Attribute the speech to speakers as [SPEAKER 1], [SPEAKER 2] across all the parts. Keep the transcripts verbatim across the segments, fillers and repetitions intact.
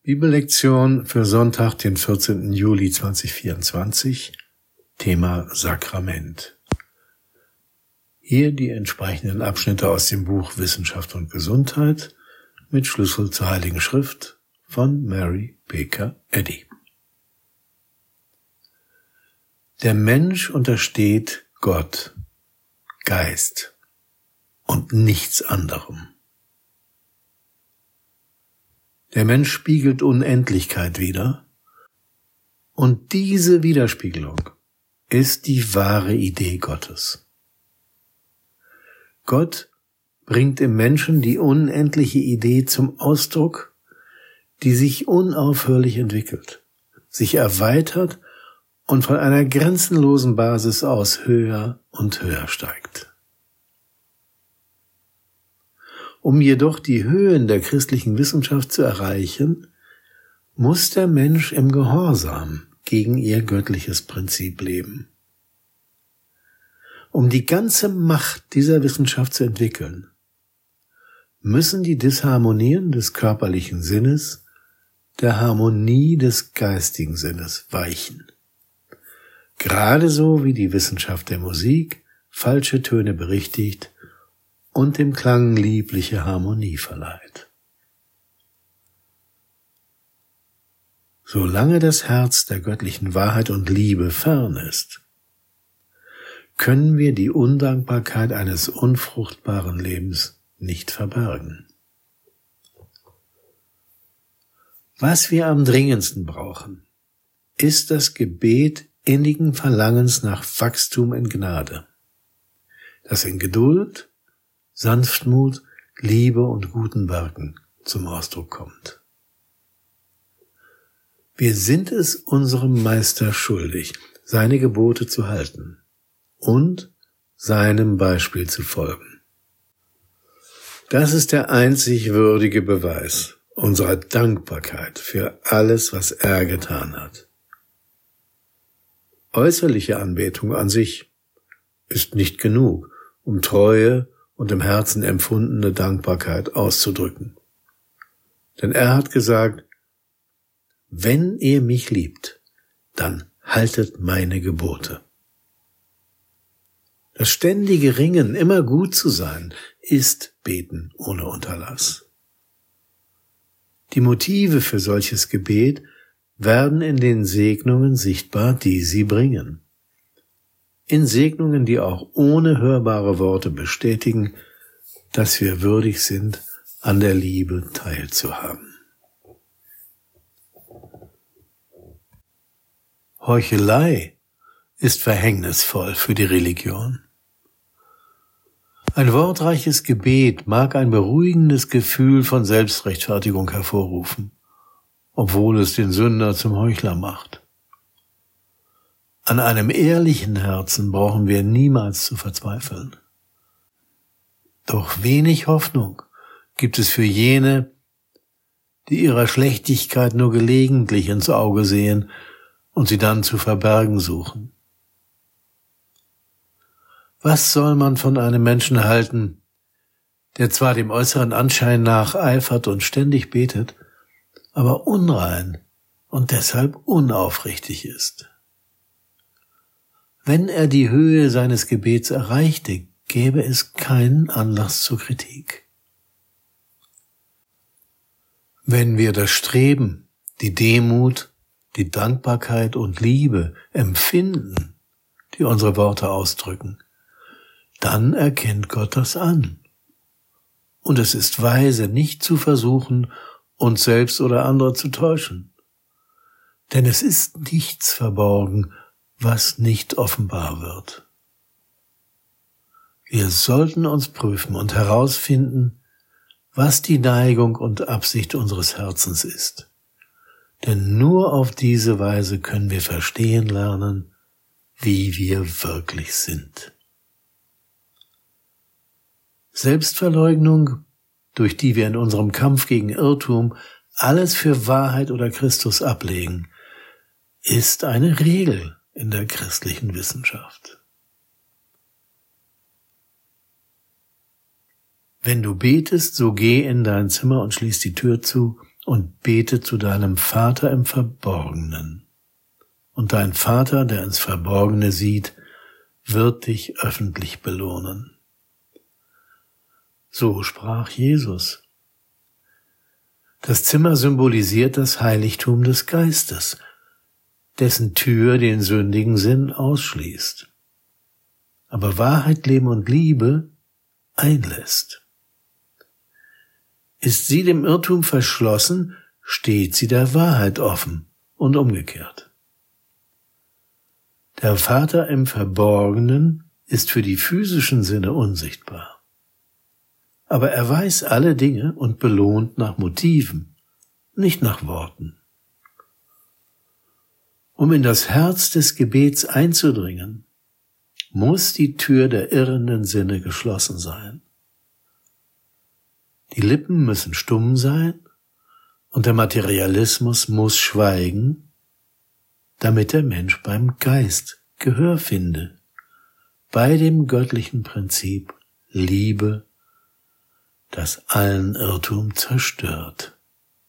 [SPEAKER 1] Bibellektion für Sonntag, den vierzehnten Juli zweitausendvierundzwanzig, Thema Sakrament. Hier die entsprechenden Abschnitte aus dem Buch Wissenschaft und Gesundheit mit Schlüssel zur Heiligen Schrift von Mary Baker Eddy. Der Mensch untersteht Gott, Geist und nichts anderem. Der Mensch spiegelt Unendlichkeit wider, und diese Widerspiegelung ist die wahre Idee Gottes. Gott bringt im Menschen die unendliche Idee zum Ausdruck, die sich unaufhörlich entwickelt, sich erweitert und von einer grenzenlosen Basis aus höher und höher steigt. Um jedoch die Höhen der christlichen Wissenschaft zu erreichen, muss der Mensch im Gehorsam gegen ihr göttliches Prinzip leben. Um die ganze Macht dieser Wissenschaft zu entwickeln, müssen die Disharmonien des körperlichen Sinnes der Harmonie des geistigen Sinnes weichen. Gerade so wie die Wissenschaft der Musik falsche Töne berichtigt und dem Klang liebliche Harmonie verleiht. Solange das Herz der göttlichen Wahrheit und Liebe fern ist, können wir die Undankbarkeit eines unfruchtbaren Lebens nicht verbergen. Was wir am dringendsten brauchen, ist das Gebet innigen Verlangens nach Wachstum in Gnade, das in Geduld, Sanftmut, Liebe und guten Werken zum Ausdruck kommt. Wir sind es unserem Meister schuldig, seine Gebote zu halten und seinem Beispiel zu folgen. Das ist der einzig würdige Beweis unserer Dankbarkeit für alles, was er getan hat. Äußerliche Anbetung an sich ist nicht genug, um Treue und im Herzen empfundene Dankbarkeit auszudrücken. Denn er hat gesagt, wenn ihr mich liebt, dann haltet meine Gebote. Das ständige Ringen, immer gut zu sein, ist Beten ohne Unterlass. Die Motive für solches Gebet werden in den Segnungen sichtbar, die sie bringen. In Segnungen, die auch ohne hörbare Worte bestätigen, dass wir würdig sind, an der Liebe teilzuhaben. Heuchelei ist verhängnisvoll für die Religion. Ein wortreiches Gebet mag ein beruhigendes Gefühl von Selbstrechtfertigung hervorrufen, obwohl es den Sünder zum Heuchler macht. An einem ehrlichen Herzen brauchen wir niemals zu verzweifeln. Doch wenig Hoffnung gibt es für jene, die ihrer Schlechtigkeit nur gelegentlich ins Auge sehen und sie dann zu verbergen suchen. Was soll man von einem Menschen halten, der zwar dem äußeren Anschein nach eifert und ständig betet, aber unrein und deshalb unaufrichtig ist? Wenn er die Höhe seines Gebets erreichte, gäbe es keinen Anlass zur Kritik. Wenn wir das Streben, die Demut, die Dankbarkeit und Liebe empfinden, die unsere Worte ausdrücken, dann erkennt Gott das an. Und es ist weise, nicht zu versuchen, uns selbst oder andere zu täuschen. Denn es ist nichts verborgen, was nicht offenbar wird. Wir sollten uns prüfen und herausfinden, was die Neigung und Absicht unseres Herzens ist. Denn nur auf diese Weise können wir verstehen lernen, wie wir wirklich sind. Selbstverleugnung, durch die wir in unserem Kampf gegen Irrtum alles für Wahrheit oder Christus ablegen, ist eine Regel in der christlichen Wissenschaft. Wenn du betest, so geh in dein Zimmer und schließ die Tür zu und bete zu deinem Vater im Verborgenen. Und dein Vater, der ins Verborgene sieht, wird dich öffentlich belohnen. So sprach Jesus. Das Zimmer symbolisiert das Heiligtum des Geistes, dessen Tür den sündigen Sinn ausschließt, aber Wahrheit, Leben und Liebe einlässt. Ist sie dem Irrtum verschlossen, steht sie der Wahrheit offen und umgekehrt. Der Vater im Verborgenen ist für die physischen Sinne unsichtbar. Aber er weiß alle Dinge und belohnt nach Motiven, nicht nach Worten. Um in das Herz des Gebets einzudringen, muss die Tür der irrenden Sinne geschlossen sein. Die Lippen müssen stumm sein und der Materialismus muss schweigen, damit der Mensch beim Geist Gehör finde, bei dem göttlichen Prinzip Liebe, das allen Irrtum zerstört.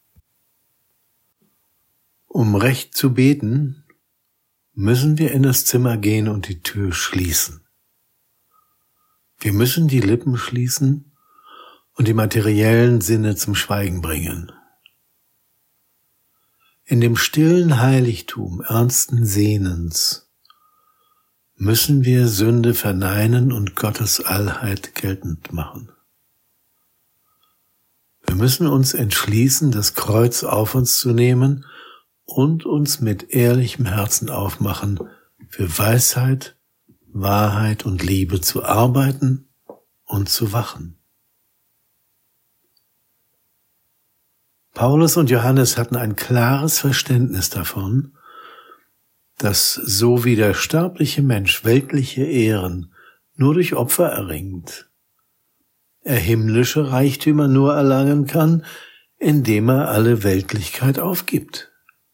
[SPEAKER 1] Um recht zu beten, müssen wir in das Zimmer gehen und die Tür schließen. Wir müssen die Lippen schließen und die materiellen Sinne zum Schweigen bringen. In dem stillen Heiligtum ernsten Sehnens müssen wir Sünde verneinen und Gottes Allheit geltend machen. Wir müssen uns entschließen, das Kreuz auf uns zu nehmen und uns mit ehrlichem Herzen aufmachen, für Weisheit, Wahrheit und Liebe zu arbeiten und zu wachen. Paulus und Johannes hatten ein klares Verständnis davon, dass so wie der sterbliche Mensch weltliche Ehren nur durch Opfer erringt, er himmlische Reichtümer nur erlangen kann, indem er alle Weltlichkeit aufgibt.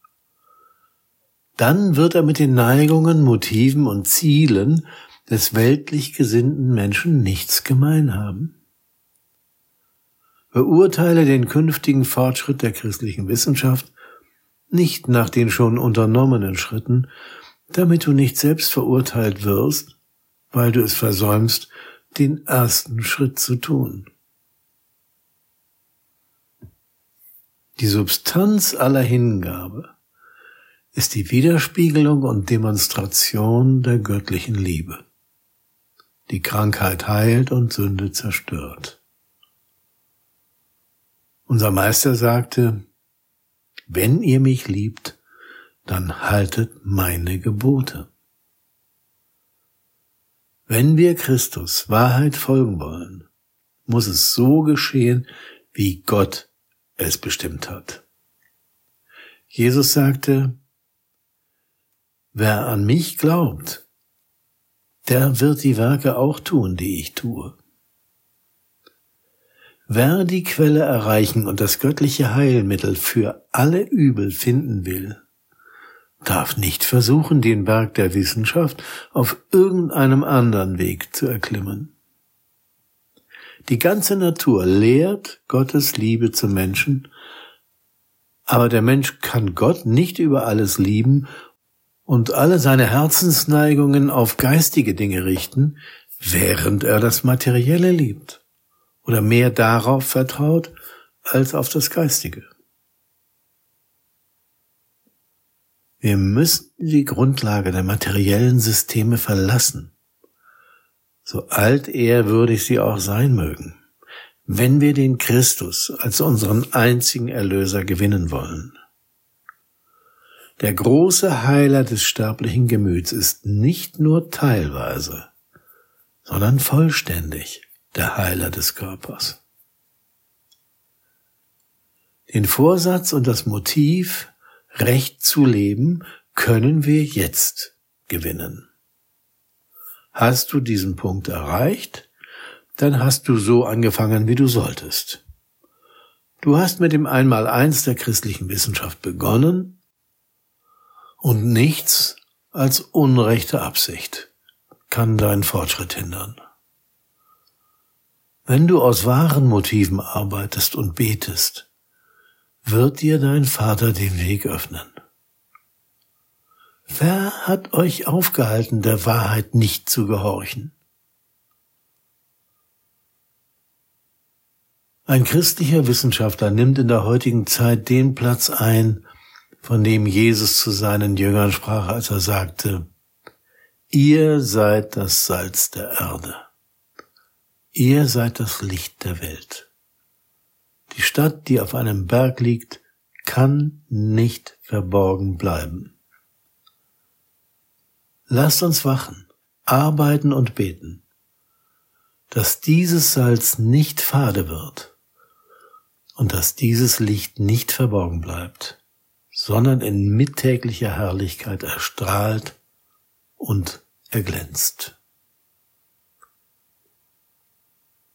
[SPEAKER 1] Dann wird er mit den Neigungen, Motiven und Zielen des weltlich gesinnten Menschen nichts gemein haben. Beurteile den künftigen Fortschritt der christlichen Wissenschaft nicht nach den schon unternommenen Schritten, damit du nicht selbst verurteilt wirst, weil du es versäumst, den ersten Schritt zu tun. Die Substanz aller Hingabe ist die Widerspiegelung und Demonstration der göttlichen Liebe, die Krankheit heilt und Sünde zerstört. Unser Meister sagte, wenn ihr mich liebt, dann haltet meine Gebote. Wenn wir Christus Wahrheit folgen wollen, muss es so geschehen, wie Gott es bestimmt hat. Jesus sagte, wer an mich glaubt, der wird die Werke auch tun, die ich tue. Wer die Quelle erreichen und das göttliche Heilmittel für alle Übel finden will, darf nicht versuchen, den Berg der Wissenschaft auf irgendeinem anderen Weg zu erklimmen. Die ganze Natur lehrt Gottes Liebe zum Menschen, aber der Mensch kann Gott nicht über alles lieben und alle seine Herzensneigungen auf geistige Dinge richten, während er das Materielle liebt oder mehr darauf vertraut als auf das Geistige. Wir müssen die Grundlage der materiellen Systeme verlassen, so altehrwürdig sie auch sein mögen, wenn wir den Christus als unseren einzigen Erlöser gewinnen wollen. Der große Heiler des sterblichen Gemüts ist nicht nur teilweise, sondern vollständig der Heiler des Körpers. Den Vorsatz und das Motiv, Recht zu leben, können wir jetzt gewinnen. Hast du diesen Punkt erreicht, dann hast du so angefangen, wie du solltest. Du hast mit dem Einmaleins der christlichen Wissenschaft begonnen und nichts als unrechte Absicht kann deinen Fortschritt hindern. Wenn du aus wahren Motiven arbeitest und betest, wird dir dein Vater den Weg öffnen. Wer hat euch aufgehalten, der Wahrheit nicht zu gehorchen? Ein christlicher Wissenschaftler nimmt in der heutigen Zeit den Platz ein, von dem Jesus zu seinen Jüngern sprach, als er sagte: Ihr seid das Salz der Erde. Ihr seid das Licht der Welt. Die Stadt, die auf einem Berg liegt, kann nicht verborgen bleiben. Lasst uns wachen, arbeiten und beten, dass dieses Salz nicht fade wird und dass dieses Licht nicht verborgen bleibt, sondern in mittäglicher Herrlichkeit erstrahlt und erglänzt.